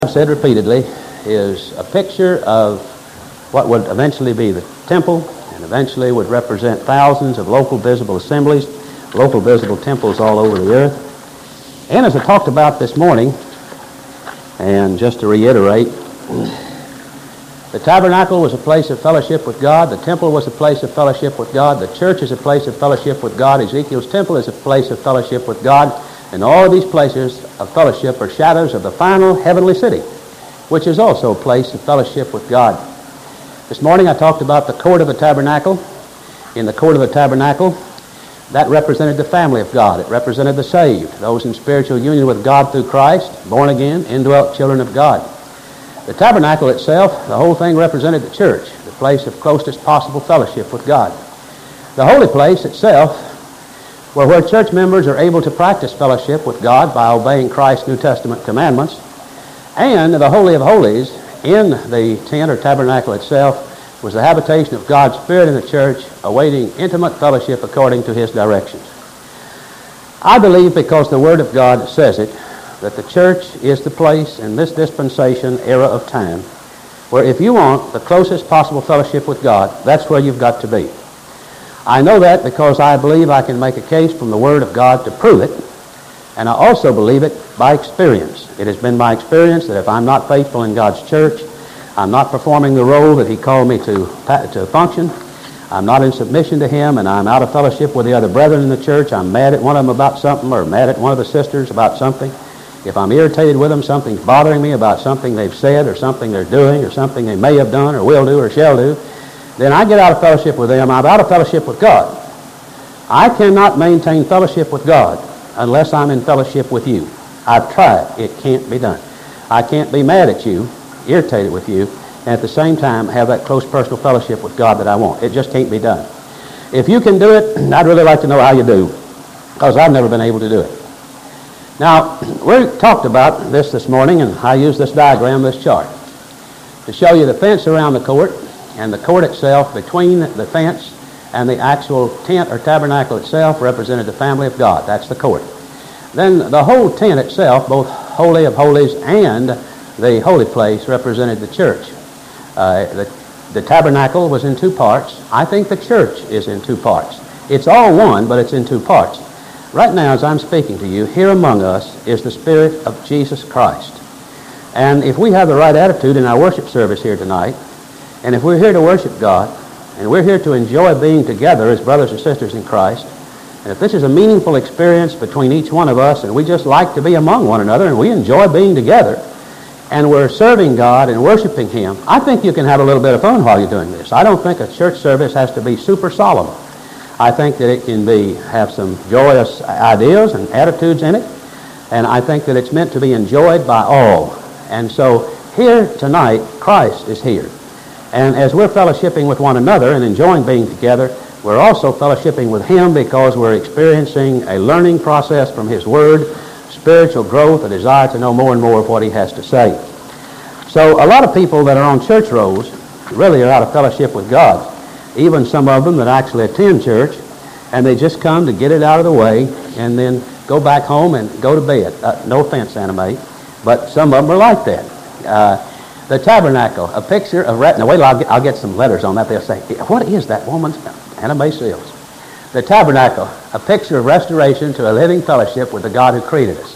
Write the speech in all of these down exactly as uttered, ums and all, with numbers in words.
I've said repeatedly, is a picture of what would eventually be the temple and eventually would represent thousands of local visible assemblies, local visible temples all over the earth. And as I talked about this morning, and just to reiterate, the tabernacle was a place of fellowship with God. The temple was a place of fellowship with God. The church is a place of fellowship with God. Ezekiel's temple is a place of fellowship with God. And all of these places of fellowship are shadows of the final heavenly city, which is also a place of fellowship with God. This morning I talked about the court of the tabernacle. In the court of the tabernacle, that represented the family of God. It represented the saved, those in spiritual union with God through Christ, born again, indwelt children of God. The tabernacle itself, the whole thing represented the church, the place of closest possible fellowship with God. The holy place itself, where where church members are able to practice fellowship with God by obeying Christ's New Testament commandments, and the Holy of Holies in the tent or tabernacle itself was the habitation of God's Spirit in the church, awaiting intimate fellowship according to His directions. I believe, because the Word of God says it, that the church is the place in this dispensation era of time where if you want the closest possible fellowship with God, that's where you've got to be. I know that because I believe I can make a case from the Word of God to prove it, and I also believe it by experience. It has been my experience that if I'm not faithful in God's church, I'm not performing the role that He called me to, to function, I'm not in submission to Him, and I'm out of fellowship with the other brethren in the church, I'm mad at one of them about something, or mad at one of the sisters about something, if I'm irritated with them, something's bothering me about something they've said, or something they're doing, or something they may have done, or will do, or shall do, then I get out of fellowship with them. I'm out of fellowship with God. I cannot maintain fellowship with God unless I'm in fellowship with you. I've tried. It can't be done. I can't be mad at you, irritated with you, and at the same time have that close personal fellowship with God that I want. It just can't be done. If you can do it, I'd really like to know how you do, because I've never been able to do it. Now, we talked about this this morning, and I used this diagram, this chart, to show you the fence around the court, and the court itself between the fence and the actual tent or tabernacle itself represented the family of God. That's the court. Then the whole tent itself, both Holy of Holies and the holy place, represented the church. Uh, the, the tabernacle was in two parts. I think the church is in two parts. It's all one, but it's in two parts. Right now, as I'm speaking to you, here among us is the Spirit of Jesus Christ. And if we have the right attitude in our worship service here tonight, and if we're here to worship God, and we're here to enjoy being together as brothers and sisters in Christ, and if this is a meaningful experience between each one of us, and we just like to be among one another, and we enjoy being together, and we're serving God and worshiping Him, I think you can have a little bit of fun while you're doing this. I don't think a church service has to be super solemn. I think that it can be have some joyous ideas and attitudes in it, and I think that it's meant to be enjoyed by all. And so here tonight, Christ is here. And as we're fellowshipping with one another and enjoying being together, we're also fellowshipping with Him because we're experiencing a learning process from His Word, spiritual growth, a desire to know more and more of what He has to say. So a lot of people that are on church rolls really are out of fellowship with God. Even some of them that actually attend church, and they just come to get it out of the way and then go back home and go to bed. Uh, no offense, Anna Mae, but some of them are like that. Uh, The tabernacle, a picture of... Now, wait till I'll get, I'll get some letters on that. They'll say, what is that woman's... Anna Mae Seals. The tabernacle, a picture of restoration to a living fellowship with the God who created us.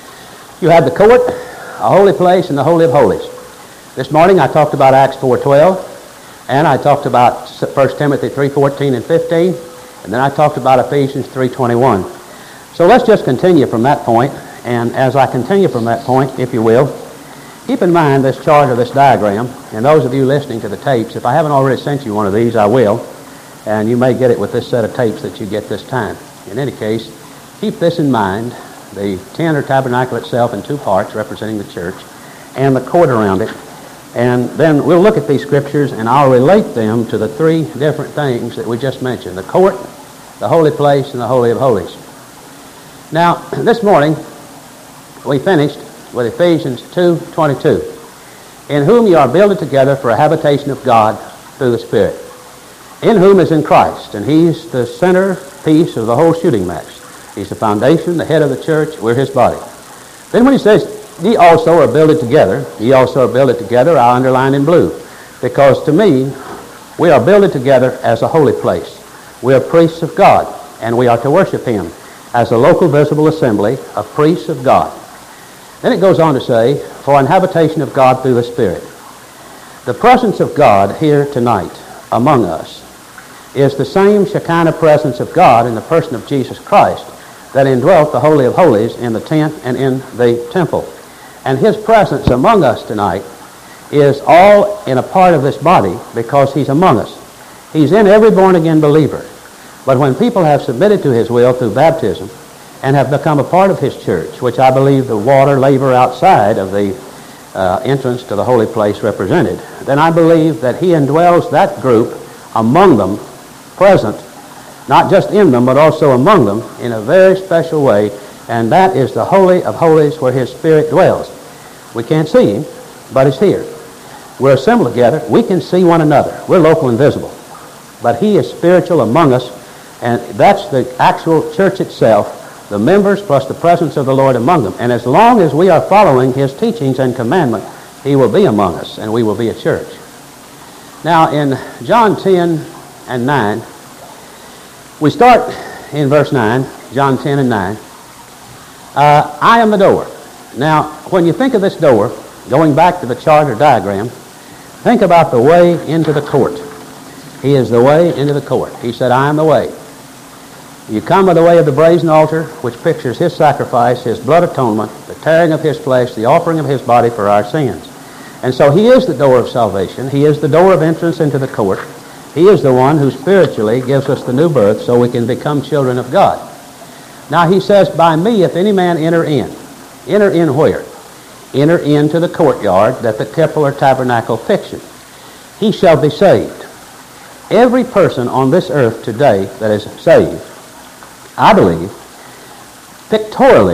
You have the court, a holy place, and the Holy of Holies. This morning I talked about Acts four twelve, and I talked about First Timothy three fourteen and fifteen, and then I talked about Ephesians three twenty-one. So let's just continue from that point, and as I continue from that point, if you will, keep in mind this chart or this diagram, and those of you listening to the tapes, if I haven't already sent you one of these, I will, and you may get it with this set of tapes that you get this time. In any case, keep this in mind, the tent or tabernacle itself in two parts representing the church, and the court around it, and then we'll look at these scriptures and I'll relate them to the three different things that we just mentioned, the court, the holy place, and the Holy of Holies. Now, this morning, we finished with Ephesians two twenty-two, in whom you are builded together for a habitation of God through the Spirit, in whom is in Christ, and He's the center piece of the whole shooting match. He's the foundation, the head of the church. We're His body. Then when he says ye also are builded together. Ye also are builded together, I underline in blue. Because to me, we are builded together as a holy place. We are priests of God, and we are to worship Him as a local visible assembly of priests of God. Then it goes on to say, for an habitation of God through the Spirit. The presence of God here tonight among us is the same Shekinah presence of God in the person of Jesus Christ that indwelt the Holy of Holies in the tent and in the temple. And His presence among us tonight is all in a part of this body because He's among us. He's in every born-again believer. But when people have submitted to His will through baptism and have become a part of His church, which I believe the water laver outside of the uh, entrance to the holy place represented, then I believe that He indwells that group among them, present, not just in them, but also among them in a very special way, and that is the Holy of Holies where His Spirit dwells. We can't see Him, but He's here. We're assembled together. We can see one another. We're local and visible. But He is spiritual among us, and that's the actual church itself, the members plus the presence of the Lord among them. And as long as we are following His teachings and commandment, He will be among us, and we will be a church. Now, in John ten and nine, we start in verse nine, John ten and nine. Uh, I am the door. Now, when you think of this door, going back to the chart or diagram, think about the way into the court. He is the way into the court. He said, I am the way. You come by the way of the brazen altar, which pictures His sacrifice, His blood atonement, the tearing of His flesh, the offering of His body for our sins. And so He is the door of salvation. He is the door of entrance into the court. He is the one who spiritually gives us the new birth so we can become children of God. Now He says, by me, if any man enter in. Enter in where? Enter into the courtyard that the temple or tabernacle pictured. He shall be saved. Every person on this earth today that is saved, I believe, pictorially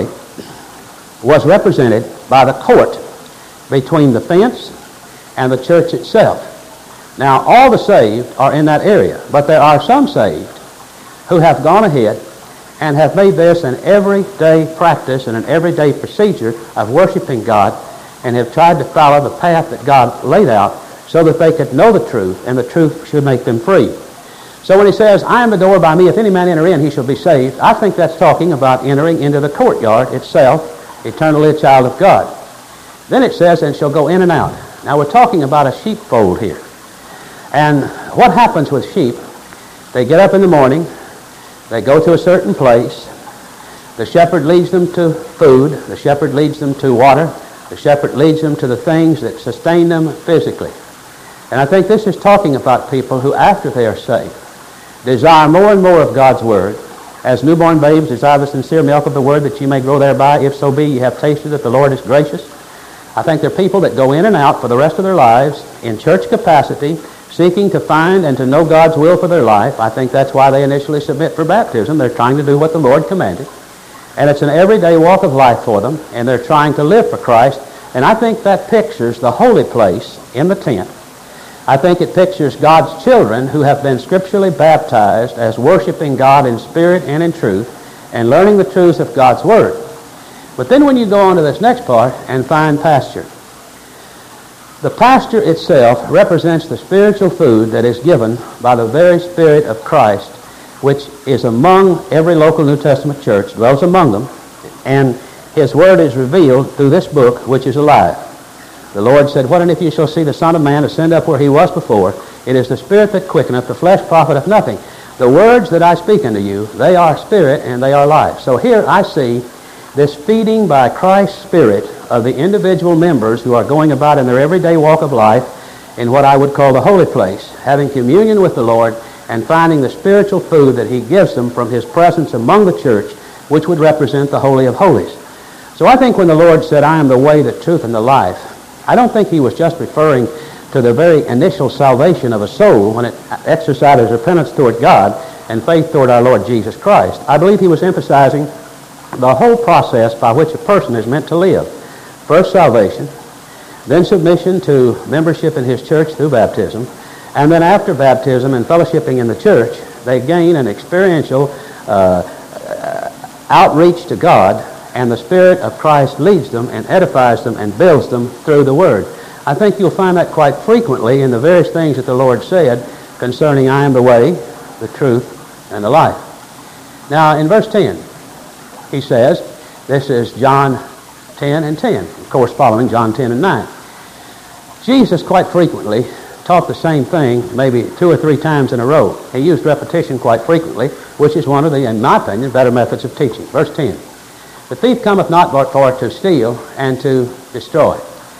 was represented by the court between the fence and the church itself. Now, all the saved are in that area, but there are some saved who have gone ahead and have made this an everyday practice and an everyday procedure of worshiping God and have tried to follow the path that God laid out so that they could know the truth, and the truth should make them free. So when He says, I am the door, by me, if any man enter in, he shall be saved, I think that's talking about entering into the courtyard itself, eternally a child of God. Then it says, and shall go in and out. Now we're talking about a sheepfold here. And what happens with sheep, they get up in the morning, they go to a certain place, the shepherd leads them to food, the shepherd leads them to water, the shepherd leads them to the things that sustain them physically. And I think this is talking about people who, after they are saved, desire more and more of God's Word. As newborn babes desire the sincere milk of the Word, that ye may grow thereby, if so be ye have tasted that the Lord is gracious. I think there are people that go in and out for the rest of their lives in church capacity, seeking to find and to know God's will for their life. I think that's why they initially submit for baptism. They're trying to do what the Lord commanded. And it's an everyday walk of life for them, and they're trying to live for Christ. And I think that pictures the holy place in the tent. I think it pictures God's children who have been scripturally baptized as worshiping God in spirit and in truth and learning the truths of God's Word. But then when you go on to this next part and find pasture, the pasture itself represents the spiritual food that is given by the very Spirit of Christ, which is among every local New Testament church, dwells among them, and His Word is revealed through this book, which is alive. The Lord said, what and if you shall see the Son of Man ascend up where He was before? It is the Spirit that quickeneth, the flesh profiteth nothing. The words that I speak unto you, they are spirit and they are life. So here I see this feeding by Christ's Spirit of the individual members who are going about in their everyday walk of life in what I would call the holy place, having communion with the Lord and finding the spiritual food that He gives them from His presence among the church, which would represent the Holy of Holies. So I think when the Lord said, I am the way, the truth, and the life, I don't think He was just referring to the very initial salvation of a soul when it exercises repentance toward God and faith toward our Lord Jesus Christ. I believe He was emphasizing the whole process by which a person is meant to live. First salvation, then submission to membership in His church through baptism, and then after baptism and fellowshipping in the church, they gain an experiential uh, outreach to God and the Spirit of Christ leads them and edifies them and builds them through the Word. I think you'll find that quite frequently in the various things that the Lord said concerning I am the way, the truth, and the life. Now, in verse ten, he says, this is John ten and ten, of course following John ten and nine. Jesus quite frequently taught the same thing maybe two or three times in a row. He used repetition quite frequently, which is one of the, in my opinion, better methods of teaching. Verse ten, the thief cometh not but for to steal and to destroy.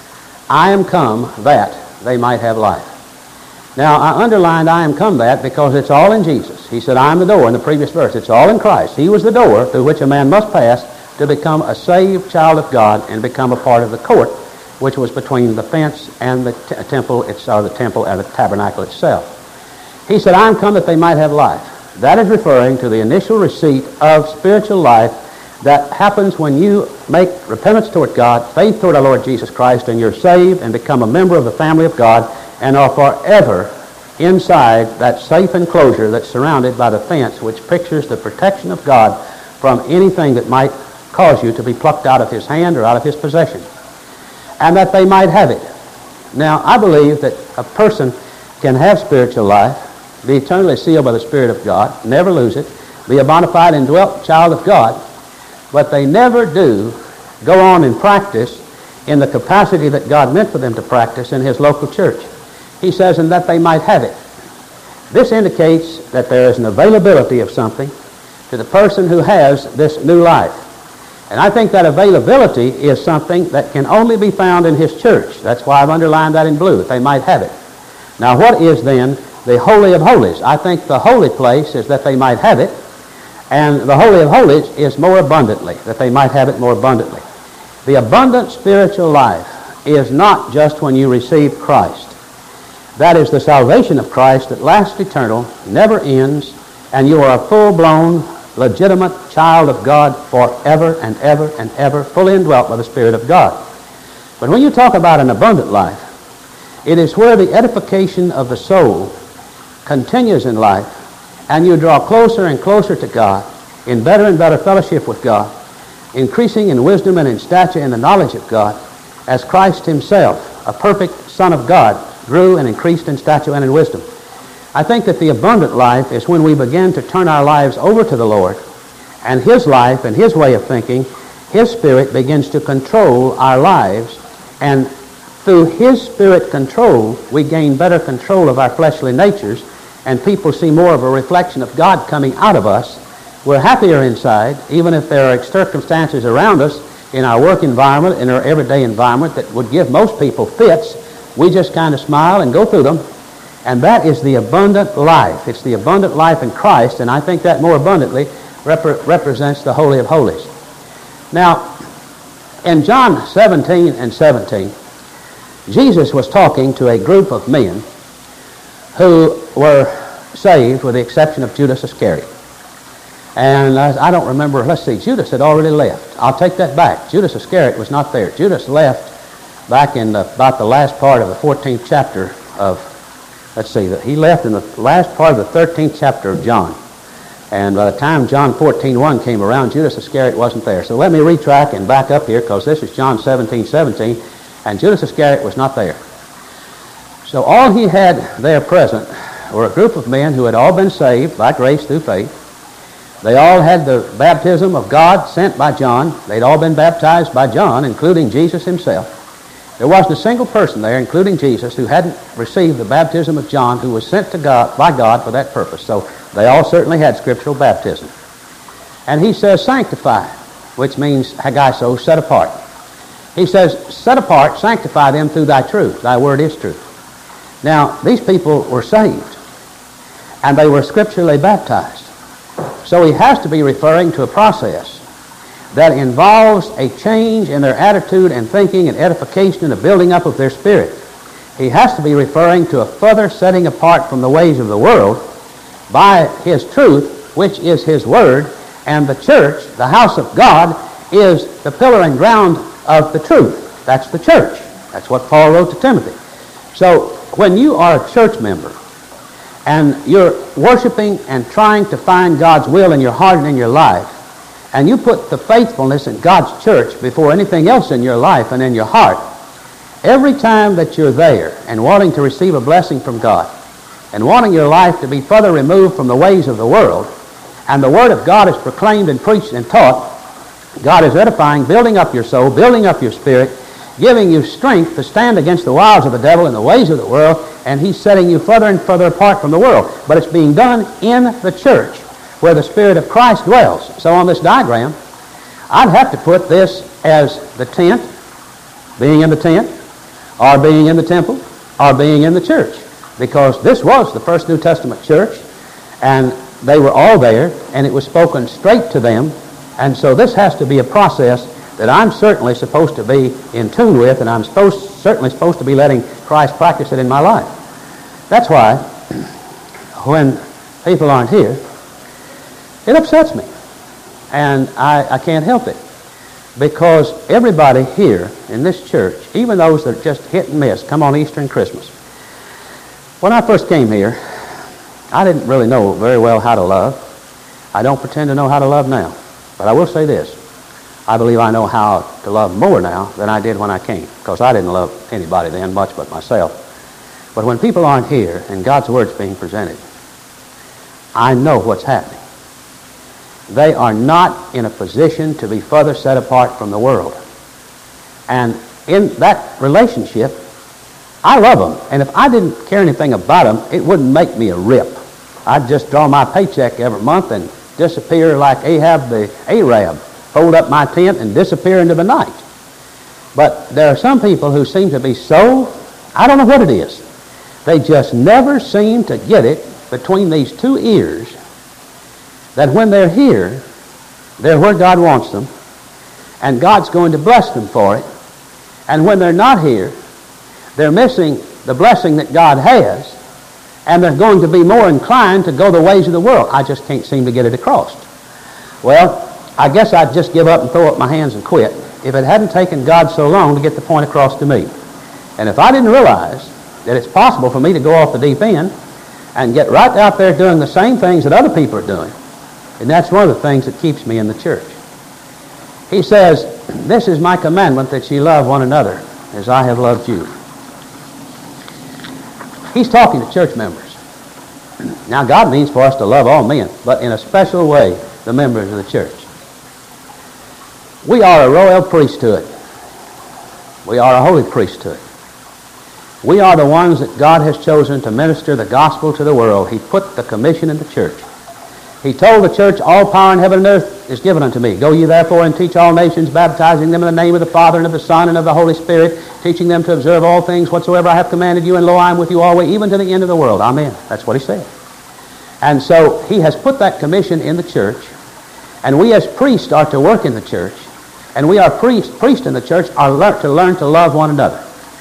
I am come that they might have life. Now, I underlined I am come that because it's all in Jesus. He said, I am the door in the previous verse. It's all in Christ. He was the door through which a man must pass to become a saved child of God and become a part of the court, which was between the fence and the t- temple, it's, or the temple and the tabernacle itself. He said, I am come that they might have life. That is referring to the initial receipt of spiritual life that happens when you make repentance toward God, faith toward our Lord Jesus Christ, and you're saved and become a member of the family of God and are forever inside that safe enclosure that's surrounded by the fence, which pictures the protection of God from anything that might cause you to be plucked out of His hand or out of His possession, and that they might have it. Now, I believe that a person can have spiritual life, be eternally sealed by the Spirit of God, never lose it, be a bona fide indwelt child of God, but they never do go on and practice in the capacity that God meant for them to practice in His local church. He says, and that they might have it. This indicates that there is an availability of something to the person who has this new life. And I think that availability is something that can only be found in His church. That's why I've underlined that in blue, that they might have it. Now, what is then the Holy of Holies? I think the holy place is that they might have it, and the Holy of Holies is more abundantly, that they might have it more abundantly. The abundant spiritual life is not just when you receive Christ. That is the salvation of Christ that lasts eternal, never ends, and you are a full-blown, legitimate child of God forever and ever and ever, fully indwelt by the Spirit of God. But when you talk about an abundant life, it is where the edification of the soul continues in life, and you draw closer and closer to God, in better and better fellowship with God, increasing in wisdom and in stature and the knowledge of God, as Christ Himself, a perfect Son of God, grew and increased in stature and in wisdom. I think that the abundant life is when we begin to turn our lives over to the Lord, and His life and His way of thinking, His Spirit begins to control our lives, and through His Spirit control, we gain better control of our fleshly natures, and people see more of a reflection of God coming out of us. We're happier inside, even if there are circumstances around us in our work environment, in our everyday environment that would give most people fits. We just kind of smile and go through them. And that is the abundant life. It's the abundant life in Christ, and I think that more abundantly rep- represents the Holy of Holies. Now, in John seventeen and seventeen, Jesus was talking to a group of men who were saved with the exception of Judas Iscariot. And I, I don't remember, let's see, Judas had already left. I'll take that back. Judas Iscariot was not there. Judas left back in the, about the last part of the fourteenth chapter of, let's see, he left in the last part of the thirteenth chapter of John. And by the time John fourteen one came around, Judas Iscariot wasn't there. So let me retrack and back up here, because this is John seventeen seventeen, and Judas Iscariot was not there. So all he had there present were a group of men who had all been saved by grace through faith. They all had the baptism of God sent by John. They'd all been baptized by John, including Jesus Himself. There wasn't a single person there, including Jesus, who hadn't received the baptism of John, who was sent to God by God for that purpose. So they all certainly had scriptural baptism. And he says, sanctify, which means hagaiso, set apart. He says, set apart, sanctify them through thy truth. Thy word is truth. Now, these people were saved, and they were scripturally baptized. So he has to be referring to a process that involves a change in their attitude and thinking and edification and the building up of their spirit. He has to be referring to a further setting apart from the ways of the world by His truth, which is His word, and the church, the house of God, is the pillar and ground of the truth. That's the church. That's what Paul wrote to Timothy. So when you are a church member and you're worshiping and trying to find God's will in your heart and in your life, and you put the faithfulness in God's church before anything else in your life and in your heart, every time that you're there and wanting to receive a blessing from God and wanting your life to be further removed from the ways of the world, and the Word of God is proclaimed and preached and taught, God is edifying, building up your soul, building up your spirit, giving you strength to stand against the wiles of the devil and the ways of the world, and He's setting you further and further apart from the world. But it's being done in the church where the Spirit of Christ dwells. So on this diagram, I'd have to put this as the tent, being in the tent, or being in the temple, or being in the church, because this was the first New Testament church, and they were all there, and it was spoken straight to them. And so this has to be a process that I'm certainly supposed to be in tune with, and I'm supposed, certainly supposed to be letting Christ practice it in my life. That's why when people aren't here, it upsets me, and I, I can't help it, because everybody here in this church, even those that are just hit and miss, come on Easter and Christmas. When I first came here, I didn't really know very well how to love. I don't pretend to know how to love now. But I will say this. I believe I know how to love more now than I did when I came, because I didn't love anybody then much but myself. But when people aren't here and God's Word's being presented, I know what's happening. They are not in a position to be further set apart from the world. And in that relationship, I love them. And if I didn't care anything about them, it wouldn't make me a rip. I'd just draw my paycheck every month and disappear like Ahab the Arab, fold up my tent and disappear into the night. But there are some people who seem to be so, I don't know what it is, they just never seem to get it between these two ears, that when they're here, they're where God wants them, and God's going to bless them for it. And when they're not here, they're missing the blessing that God has, and they're going to be more inclined to go the ways of the world. I just can't seem to get it across. Well, I guess I'd just give up and throw up my hands and quit if it hadn't taken God so long to get the point across to me. And if I didn't realize that it's possible for me to go off the deep end and get right out there doing the same things that other people are doing, and that's one of the things that keeps me in the church. He says, "This is my commandment, that ye love one another as I have loved you." He's talking to church members. Now, God means for us to love all men, but in a special way, the members of the church. We are a royal priesthood. We are a holy priesthood. We are the ones that God has chosen to minister the gospel to the world. He put the commission in the church. He told the church, "All power in heaven and earth is given unto me. Go ye therefore and teach all nations, baptizing them in the name of the Father and of the Son and of the Holy Spirit, teaching them to observe all things whatsoever I have commanded you, and lo, I am with you always, even to the end of the world." Amen. That's what he said. And so he has put that commission in the church, and we as priests are to work in the church, and we are priests, priests in the church are lear- to learn to love one another.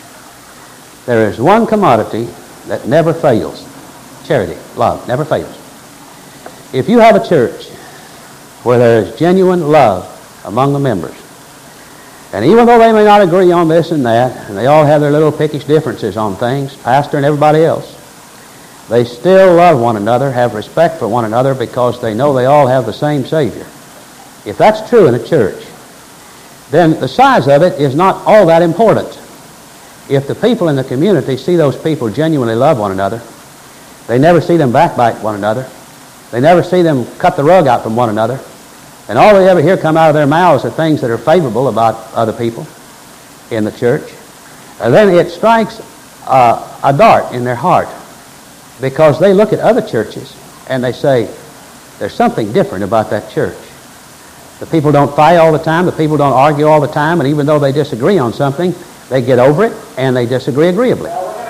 There is one commodity that never fails. Charity, love, never fails. If you have a church where there is genuine love among the members, and even though they may not agree on this and that, and they all have their little pickish differences on things, pastor and everybody else, they still love one another, have respect for one another, because they know they all have the same Savior. If that's true in a church, then the size of it is not all that important. If the people in the community see those people genuinely love one another, they never see them backbite one another, they never see them cut the rug out from one another, and all they ever hear come out of their mouths are things that are favorable about other people in the church, and then it strikes uh, a dart in their heart, because they look at other churches and they say, there's something different about that church. The people don't fight all the time, the people don't argue all the time, and even though they disagree on something, they get over it and they disagree agreeably.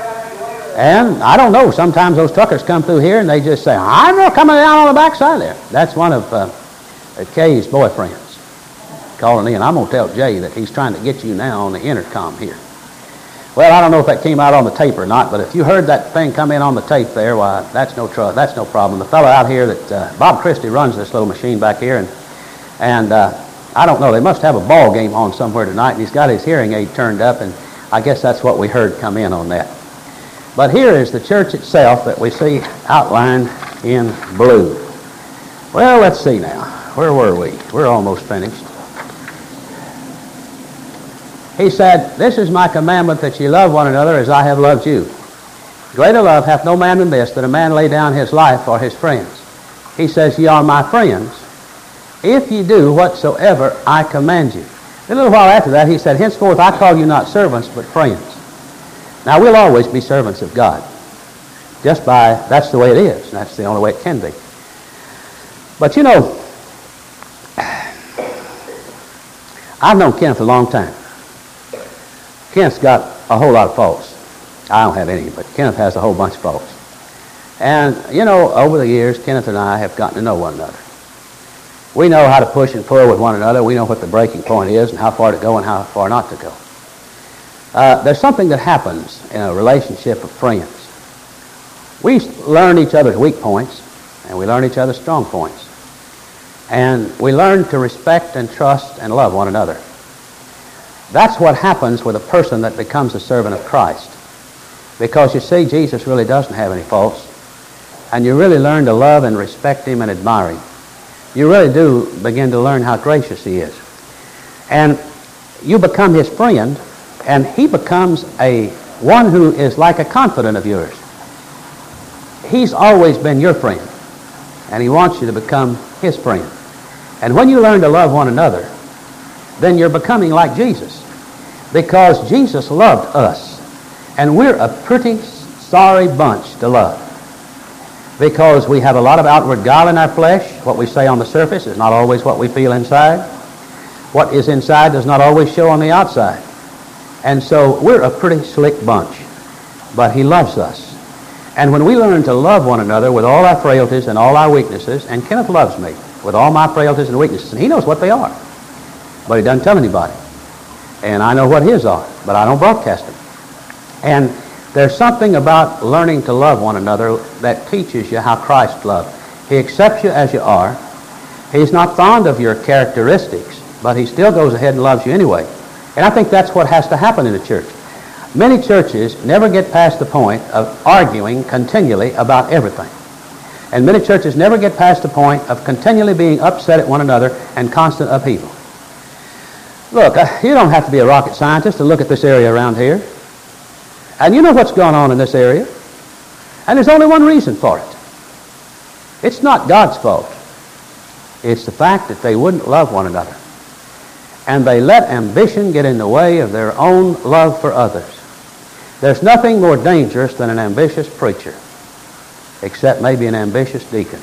And I don't know, sometimes those truckers come through here and they just say, "I'm not coming down on the backside there." That's one of uh, Kay's boyfriends calling in. I'm going to tell Jay that he's trying to get you now on the intercom here. Well, I don't know if that came out on the tape or not, but if you heard that thing come in on the tape there, why, that's no trouble. That's no problem. The fellow out here that uh, Bob Christie runs this little machine back here, and and uh, I don't know. They must have a ball game on somewhere tonight, and he's got his hearing aid turned up, and I guess that's what we heard come in on that. But here is the church itself that we see outlined in blue. Well, let's see now. where were we? We're almost finished. He said, this is my commandment, that ye love one another as I have loved you. Greater love hath no man than this, that a man lay down his life for his friends. He says, ye are my friends, if ye do whatsoever I command you. A little while after that, he said, henceforth I call you not servants, but friends. Now, we'll always be servants of God. Just by, that's the way it is. And that's the only way it can be. But you know, I've known Kenneth a long time. Kenneth's got a whole lot of faults. I don't have any, but Kenneth has a whole bunch of faults. And, you know, over the years, Kenneth and I have gotten to know one another. We know how to push and pull with one another. We know what the breaking point is and how far to go and how far not to go. Uh, there's something that happens in a relationship of friends. We learn each other's weak points, and we learn each other's strong points. And we learn to respect and trust and love one another. That's what happens with a person that becomes a servant of Christ. Because you see, Jesus really doesn't have any faults. And you really learn to love and respect him and admire him. You really do begin to learn how gracious he is. And you become his friend, and he becomes a one who is like a confidant of yours. He's always been your friend, and he wants you to become his friend. And when you learn to love one another, then you're becoming like Jesus, because Jesus loved us, and we're a pretty sorry bunch to love, because we have a lot of outward guile in our flesh. What we say on the surface is not always what we feel inside. What is inside does not always show on the outside. And so we're a pretty slick bunch, but he loves us. And when we learn to love one another with all our frailties and all our weaknesses, and Kenneth loves me with all my frailties and weaknesses, and he knows what they are, but he doesn't tell anybody. And I know what his are, but I don't broadcast them. And there's something about learning to love one another that teaches you how Christ loved. He accepts you as you are. He's not fond of your characteristics, but he still goes ahead and loves you anyway. And I think that's what has to happen in a church. Many churches never get past the point of arguing continually about everything. And many churches never get past the point of continually being upset at one another and constant upheaval. Look, uh, you don't have to be a rocket scientist to look at this area around here. And you know what's going on in this area. And there's only one reason for it. It's not God's fault. It's the fact that they wouldn't love one another. And they let ambition get in the way of their own love for others. There's nothing more dangerous than an ambitious preacher, except maybe an ambitious deacon.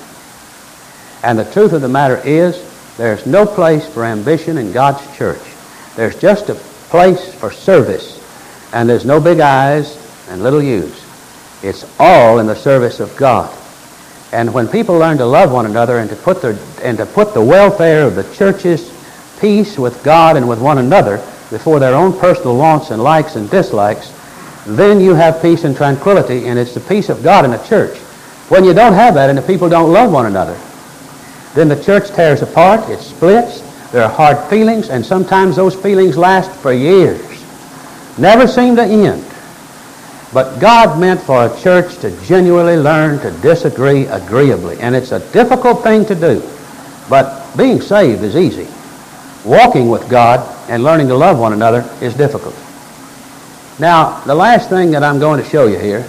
And the truth of the matter is, there's no place for ambition in God's church. There's just a place for service. And there's no big I's and little U's. It's all in the service of God. And when people learn to love one another and to put their and to put the welfare of the church's peace with God and with one another before their own personal wants and likes and dislikes, then you have peace and tranquility, and it's the peace of God in a church. When you don't have that and the people don't love one another, then the church tears apart, it splits, there are hard feelings, and sometimes those feelings last for years. Never seem to end. But God meant for a church to genuinely learn to disagree agreeably. And it's a difficult thing to do. But being saved is easy. Walking with God and learning to love one another is difficult. Now, the last thing that I'm going to show you here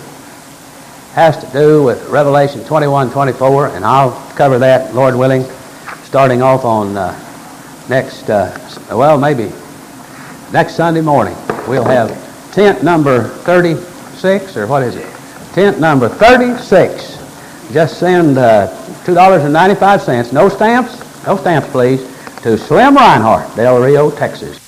has to do with Revelation twenty-one twenty-four, and I'll cover that, Lord willing, starting off on uh, next, uh, well, maybe next Sunday morning. We'll have tent number thirty-six, or what is it? Tent number thirty-six. Just send uh, two dollars and ninety-five cents, no stamps, no stamps please, to Slim Reinhardt, Del Rio, Texas.